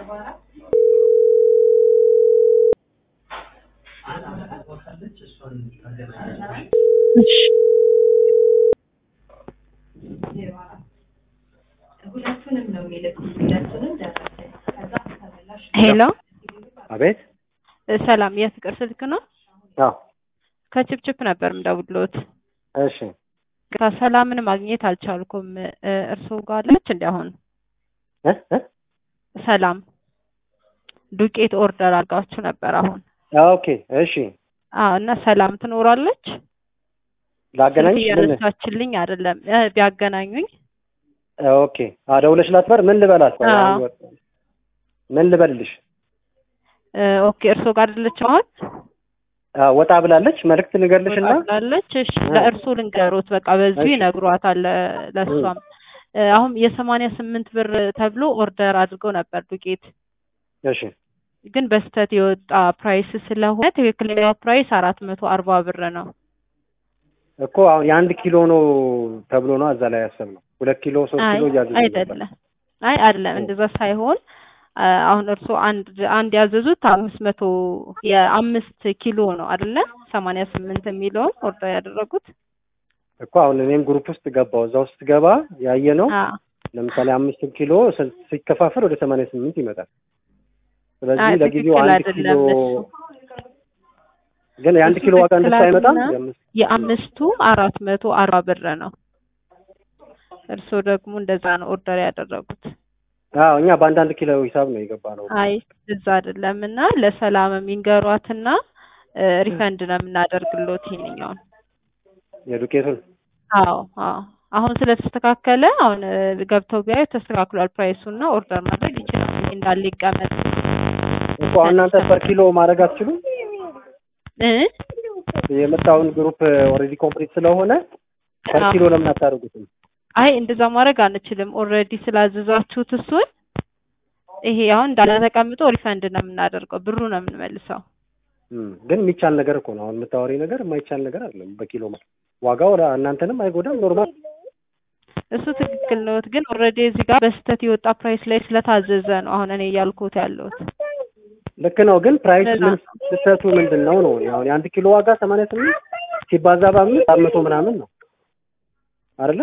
ሄሎ አቤት ሰላም የፍቅር ስልክ ነው? አዎ ከችፕችፕ ነበር የምደውልልዎት። እሺ ሰላምን ማግኘት አልቻልኩም። እርስዎ ጋር አለች እንዴ አሁን? ሰላም ዱቄት ኦርደር አድርጋችሁ ነበር አሁን? ኦኬ እሺ እና ሰላም ትኖራለች? ላገናኝሽ? ያነሳችልኝ አይደለም ቢያገናኙኝ። ኦኬ ደውለሽላት ነበር? ምን ልበላት? ምን ልበልልሽ? ኦኬ እርስዎ ጋር አይደለች አሁን? ወጣ ብላለች። መልእክት ንገርልሽና ብላለች። እሺ ለእርሱ ልንገሮት በቃ በዚሁ ይነግሯታል። ለሷም አሁን የ88 ብር ተብሎ ኦርደር አድርገው ነበር ዱቄት። እሺ ግን በስተት የወጣ ፕራይስ ስለሆነ ትክክለኛው ፕራይስ 440 ብር ነው እኮ። አሁን የ1 ኪሎ ነው ተብሎ ነው እዛ ላይ ያሰብነው። 2 ኪሎ 3 ኪሎ ያዘዙ አይደለም። አይደለም እንደዛ ሳይሆን አሁን እርሶ አንድ ያዘዙት 500 የ5 ኪሎ ነው አይደለ? 88 የሚለው ኦርደር ያደረጉት እኮ። አሁን እኔም ግሩፕ ውስጥ ገባው። እዛ ውስጥ ገባ ያየ ነው። ለምሳሌ 5 ኪሎ ሲከፋፈል ወደ 88 ይመጣል። ስለዚህ ለጊዜው 1 ኪሎ ግን የ1 ኪሎ ዋጋ እንደዛ አይመጣም። የአምስቱ 440 ብር ነው። እርሶ ደግሞ እንደዛ ነው ኦርደር ያደረጉት። እኛ በአንዳንድ ኪሎ ሂሳብ ነው የገባነው። አይ እዛ አይደለምና ለሰላም የሚንገሯትና ሪፈንድ ነው የምናደርግልዎት ይሄንኛውን የዱቄቱን። አዎ አሁን ስለተስተካከለ አሁን ገብተው ቢያዩ ተስተካክሏል ፕራይሱና ኦርደር ማድረግ ይችላል። እንዳለ ይቀመጥ እኮ። እናንተ ፐር ኪሎ ማድረግ አትችሉም? የመጣውን ግሩፕ ኦልሬዲ ኮምፕሊት ስለሆነ ፐር ኪሎ ለምን አታደርጉትም? አይ እንደዛ ማድረግ አንችልም። ኦልሬዲ ስላዘዛችሁት እሱን ይሄ አሁን እንዳለ ተቀምጦ ሪፈንድ ነው የምናደርገው፣ ብሩ ነው የምንመልሰው። ግን የሚቻል ነገር እኮ ነው። አሁን የምታወሪ ነገር የማይቻል ነገር አይደለም። በኪሎ ማለት ዋጋው እናንተንም አይጎዳም። ኖርማል እሱ ትክክል ነው። ግን ኦልሬዲ እዚህ ጋር በስተት የወጣ ፕራይስ ላይ ስለታዘዘ ነው አሁን እኔ እያልኩት ያለሁት። ልክ ነው። ግን ፕራይስ ምን ስህተቱ ምንድን ነው? አሁን የ1 ኪሎ ዋጋ 88 ሲባዛ በ5 400 ምናምን ነው አይደለ?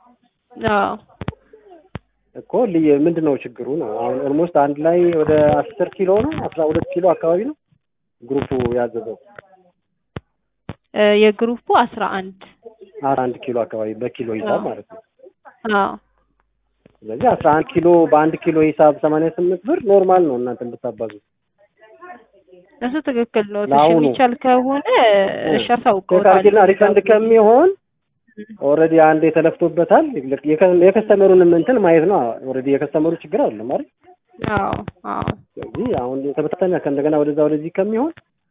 እኮ ምንድን ነው ችግሩ ነው? አሁን ኦልሞስት አንድ ላይ ወደ 10 ኪሎ ነው 12 ኪሎ አካባቢ ነው ግሩፑ ያዘዘው። የግሩፑ 11 ኪሎ አካባቢ በኪሎ ሂሳብ ማለት ነው። ስለዚህ 11 ኪሎ በ1 ኪሎ ሂሳብ 88 ብር ኖርማል ነው እናንተ ብታባዙ። እሱ ትክክል ነው። የሚቻል ከሆነ እሺ አሳውቀውታል። ሪፈንድ ከሚሆን ኦልሬዲ አንድ የተለፍቶበታል። የከስተመሩን እንትን ማየት ነው። ኦልሬዲ የከስተመሩ ችግር አይደለም አይደል? ስለዚህ አሁን የተበታተነ ከእንደገና ወደዚህ ከሚሆን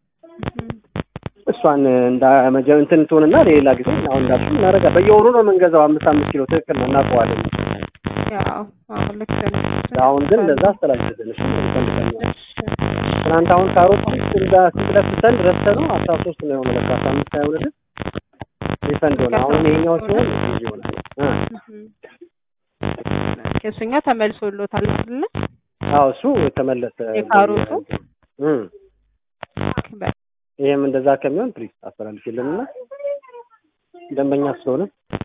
እሷን እንትን ትሆንና ሌላ ጊዜ አሁን እንዳልኩ እናደርጋለን። በየወሩ ነው የምንገዛው 5 ኪሎ። ትክክል ነው፣ እናውቀዋለን። አሁን ግን እንደዛ አስተላልፈን ትናንት አሁን ካሮት ሲለፍተን ረስተነው 13 ነው የሆነው። ለካ 15 አይሆንም ሪፈንድ ሆነ። አሁን ይሄኛው ሲሆን ይሆናል። ከሱኛ ተመልሶልዎታል አይደል? እሱ ተመለሰ የካሮቱ። ይሄም እንደዛ ከሚሆን ፕሊዝ አስተላልፊልንና ደንበኛ ስለሆነ